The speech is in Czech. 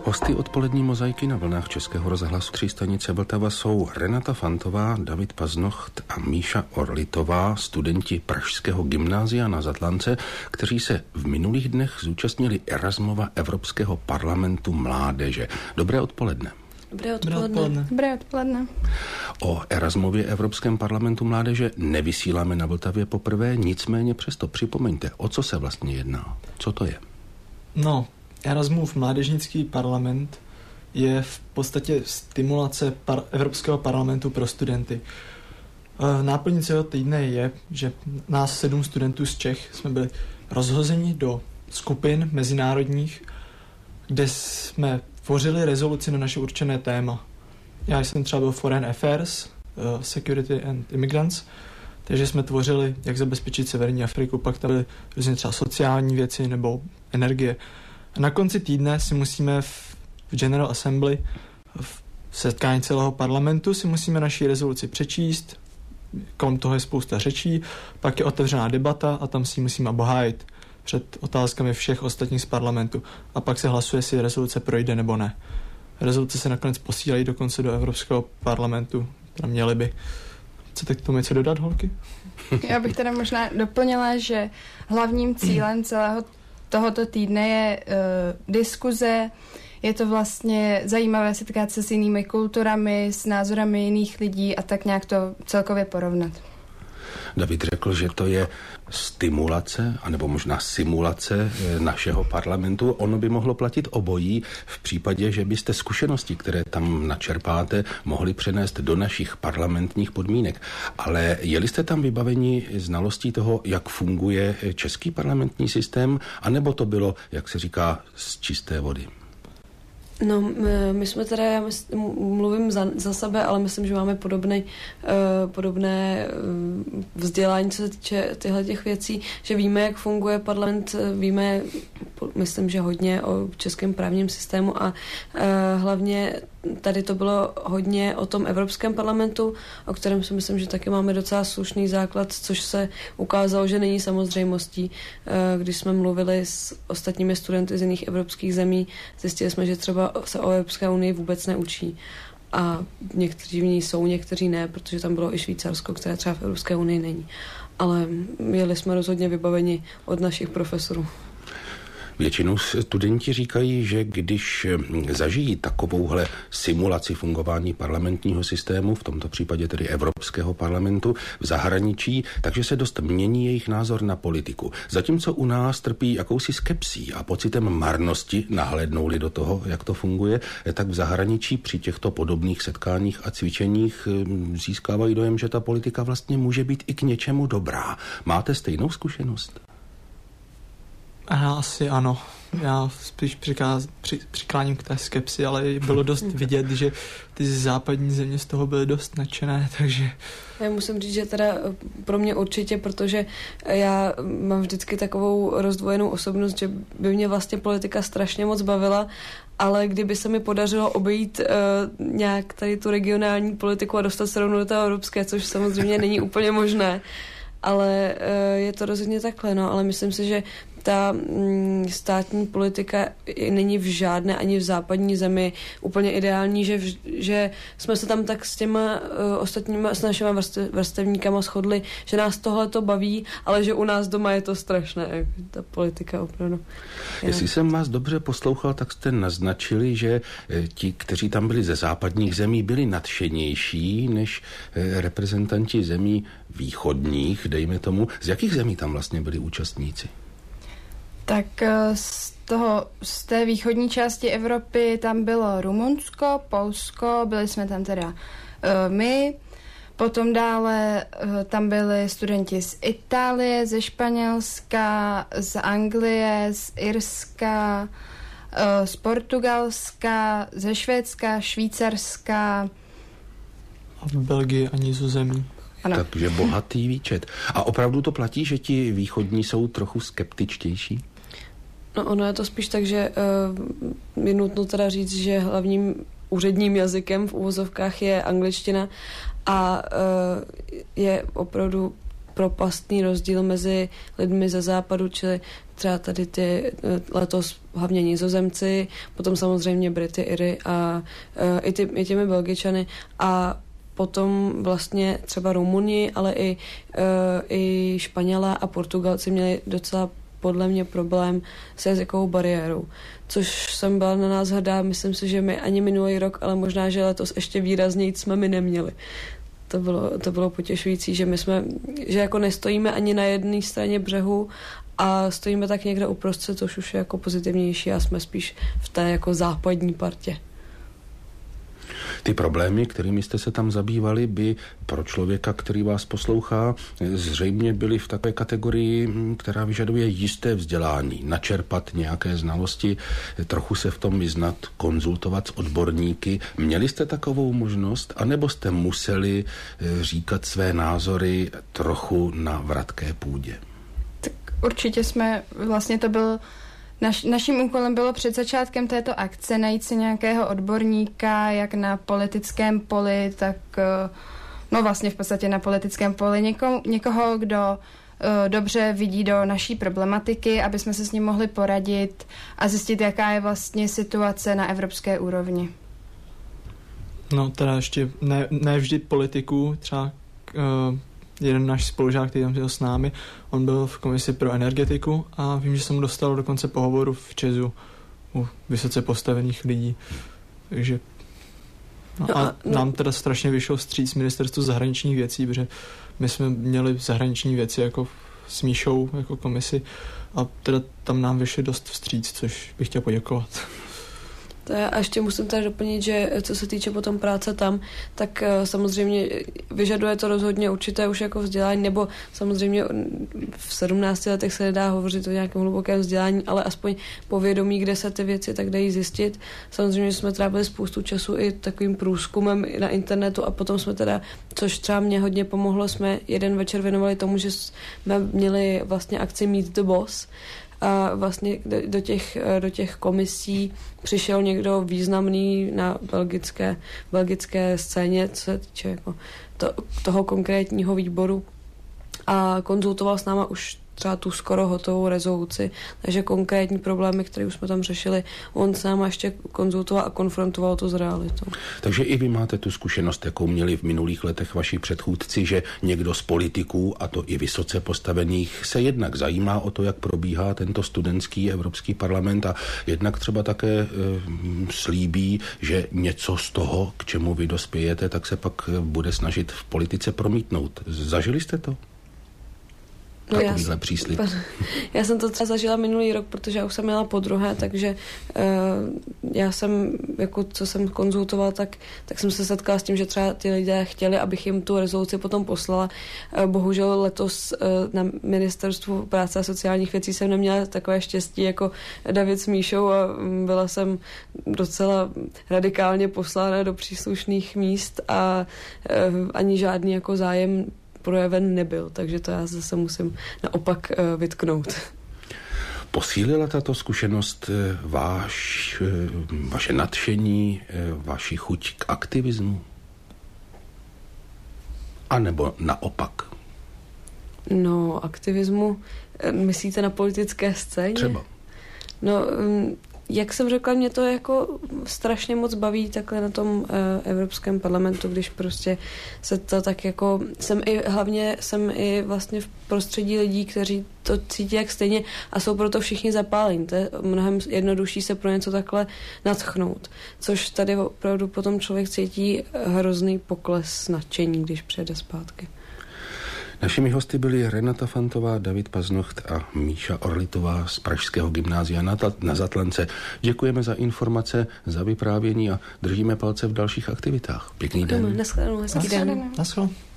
Hosty odpolední mozaiky na vlnách Českého rozhlasu 3 stanice Vltava jsou Renata Fantová, David Paznocht a Míša Orlitová, studenti Pražského gymnázia na Zatlance, kteří se v minulých dnech zúčastnili Erasmova Evropského parlamentu mládeže. Dobré odpoledne. Dobré odpoledne. Dobré odpoledne. O Erasmově Evropském parlamentu mládeže nevysíláme na Vltavě poprvé, nicméně přesto připomeňte, o co se vlastně jedná. Co to je? No, Erasmův mládežnický parlament je v podstatě stimulace Evropského parlamentu pro studenty. Náplní celého týdne je, že nás 7 studentů z Čech jsme byli rozhozeni do skupin mezinárodních, kde jsme tvořili rezoluci na naše určené téma. Já jsem třeba byl Foreign Affairs, Security and Immigrants, takže jsme tvořili, jak zabezpečit Severní Afriku, pak tam byly různě třeba sociální věci nebo energie. A na konci týdne si musíme v General Assembly, v setkání celého parlamentu, si musíme naši rezoluci přečíst, kolem toho je spousta řečí, pak je otevřená debata a tam si ji musíme obhájit před otázkami všech ostatních z parlamentu. A pak se hlasuje, jestli rezoluce projde nebo ne. Rezoluce se nakonec posílají dokonce do Evropského parlamentu. Tam měli by. Chcete k tomu něco dodat, holky? Já bych teda možná doplnila, že hlavním cílem celého tohoto týdne je diskuze. Je to vlastně zajímavé setkat se s jinými kulturami, s názorami jiných lidí a tak nějak to celkově porovnat. David řekl, že to je stimulace, anebo možná simulace našeho parlamentu. Ono by mohlo platit obojí v případě, že byste zkušenosti, které tam načerpáte, mohli přenést do našich parlamentních podmínek. Ale jeli jste tam vybaveni znalostí toho, jak funguje český parlamentní systém, anebo to bylo, jak se říká, z čisté vody? No, my jsme teda, já mluvím za sebe, ale myslím, že máme podobné vzdělání, co se týče těch věcí, že víme, jak funguje parlament, víme, myslím, že hodně o českém právním systému a hlavně tady to bylo hodně o tom Evropském parlamentu, o kterém si myslím, že taky máme docela slušný základ, což se ukázalo, že není samozřejmostí. Když jsme mluvili s ostatními studenty z jiných evropských zemí, zjistili jsme, že třeba se o Evropské unii vůbec neučí. A někteří v ní jsou, někteří ne, protože tam bylo i Švýcarsko, které třeba v Evropské unii není. Ale jeli jsme rozhodně vybaveni od našich profesorů. Většinou studenti říkají, že když zažijí takovouhle simulaci fungování parlamentního systému, v tomto případě tedy Evropského parlamentu, v zahraničí, takže se dost mění jejich názor na politiku. Zatímco u nás trpí jakousi skepsí a pocitem marnosti, nahlédnou-li do toho, jak to funguje, tak v zahraničí při těchto podobných setkáních a cvičeních získávají dojem, že ta politika vlastně může být i k něčemu dobrá. Máte stejnou zkušenost? Asi ano. Já spíš přikláním k té skepsi, ale bylo dost vidět, že ty západní země z toho byly dost nadšené, takže... Já musím říct, že teda pro mě určitě, protože já mám vždycky takovou rozdvojenou osobnost, že by mě vlastně politika strašně moc bavila, ale kdyby se mi podařilo obejít nějak tady tu regionální politiku a dostat se rovnou do té evropské, což samozřejmě není úplně možné, ale je to rozhodně takhle, no, ale myslím si, že ta státní politika není v žádné ani v západní zemi úplně ideální, že jsme se tam tak s těma ostatníma, s našimi vrstevníkama shodli, že nás tohle to baví, ale že u nás doma je to strašné, ta politika opravdu. Jestli jsem vás dobře poslouchal, tak jste naznačili, že ti, kteří tam byli ze západních zemí, byli nadšenější než reprezentanti zemí východních, dejme tomu. Z jakých zemí tam vlastně byli účastníci? Tak z té východní části Evropy tam bylo Rumunsko, Polsko, byli jsme tam teda my, potom dále tam byli studenti z Itálie, ze Španělska, z Anglie, z Irska, z Portugalska, ze Švédska, Švýcarska. A v Belgii a Nizozemí. Ano. Takže bohatý výčet. A opravdu to platí, že ti východní jsou trochu skeptičtější? No ono je to spíš tak, že je nutno teda říct, že hlavním úředním jazykem v uvozovkách je angličtina a je opravdu propastný rozdíl mezi lidmi ze západu, čili třeba tady ty letos hlavně Nizozemci, potom samozřejmě Brity, Iry a i těmi Belgičany a potom vlastně třeba Rumuni, ale i Španělé a Portugalci měli docela podle mě problém s jazykovou bariérou, což jsem byla na nás hrdá. Myslím si, že my ani minulý rok, ale možná, že letos ještě výrazněji jsme my neměli. To bylo potěšující, že že jako nestojíme ani na jedné straně břehu a stojíme tak někde uprostřed, což už je jako pozitivnější a jsme spíš v té jako západní partě. Ty problémy, kterými jste se tam zabývali, by pro člověka, který vás poslouchá, zřejmě byly v takové kategorii, která vyžaduje jisté vzdělání, načerpat nějaké znalosti, trochu se v tom vyznat, konzultovat s odborníky. Měli jste takovou možnost, anebo jste museli říkat své názory trochu na vratké půdě? Tak určitě vlastně to byl Naším úkolem bylo před začátkem této akce najít si nějakého odborníka, jak na politickém poli, tak vlastně v podstatě na politickém poli někoho, kdo dobře vidí do naší problematiky, aby jsme se s ním mohli poradit a zjistit, jaká je vlastně situace na evropské úrovni. No teda ještě ne vždy politiku, třeba jeden náš spolužák, který tam byl s námi, on byl v komisi pro energetiku a vím, že jsem mu dostal dokonce pohovoru v ČEZu u vysoce postavených lidí. Takže nám teda strašně vyšlo vstříc ministerstvu zahraničních věcí, protože my jsme měli zahraniční věci jako s Míšou, jako komisi a teda tam nám vyšli dost vstříc, což bych chtěl poděkovat. A ještě musím tady doplnit, že co se týče potom práce tam, tak samozřejmě vyžaduje to rozhodně určité už jako vzdělání, nebo samozřejmě v 17 letech se nedá hovořit o nějakém hlubokém vzdělání, ale aspoň povědomí, kde se ty věci tak dají zjistit. Samozřejmě jsme trávili spoustu času i takovým průzkumem na internetu a potom jsme teda, což třeba mě hodně pomohlo, jsme jeden večer věnovali tomu, že jsme měli vlastně akci Meet the Boss, a vlastně do těch komisí přišel někdo významný na belgické scéně, co se týče jako toho konkrétního výboru a konzultoval s náma už třeba tu skoro hotovou rezoluci, takže konkrétní problémy, které už jsme tam řešili, on s náma ještě konzultoval a konfrontoval to s realitou. Takže i vy máte tu zkušenost, jakou měli v minulých letech vaši předchůdci, že někdo z politiků, a to i vysoce postavených, se jednak zajímá o to, jak probíhá tento studentský Evropský parlament a jednak třeba také slíbí, že něco z toho, k čemu vy dospějete, tak se pak bude snažit v politice promítnout. Zažili jste to? Takovýhle příslib. Já jsem to třeba zažila minulý rok, protože já už jsem měla podruhé, takže já jsem, jako co jsem konzultovala, tak jsem se setkala s tím, že třeba ty lidé chtěli, abych jim tu rezoluci potom poslala. Bohužel letos na Ministerstvu práce a sociálních věcí jsem neměla takové štěstí jako David s Míšou a byla jsem docela radikálně poslána do příslušných míst a ani žádný jako zájem projeven nebyl, takže to já zase musím naopak vytknout. Posílila tato zkušenost vaše nadšení, vaši chuť k aktivismu? A nebo naopak? No, aktivismu, myslíte na politické scéně? Třeba. No, jak jsem řekla, mě to jako strašně moc baví takhle na tom Evropském parlamentu, když prostě se to tak jako... Jsem i vlastně v prostředí lidí, kteří to cítí jak stejně a jsou proto všichni zapálení. To je mnohem jednodušší se pro něco takhle nadchnout. Což tady opravdu potom člověk cítí hrozný pokles nadšení, když přijede zpátky. Našimi hosty byli Renata Fantová, David Paznocht a Míša Orlitová z Pražského gymnázia na Zatlance. Děkujeme za informace, za vyprávění a držíme palce v dalších aktivitách. Pěkný den. Naschledanou, hezký den. Naschledanou.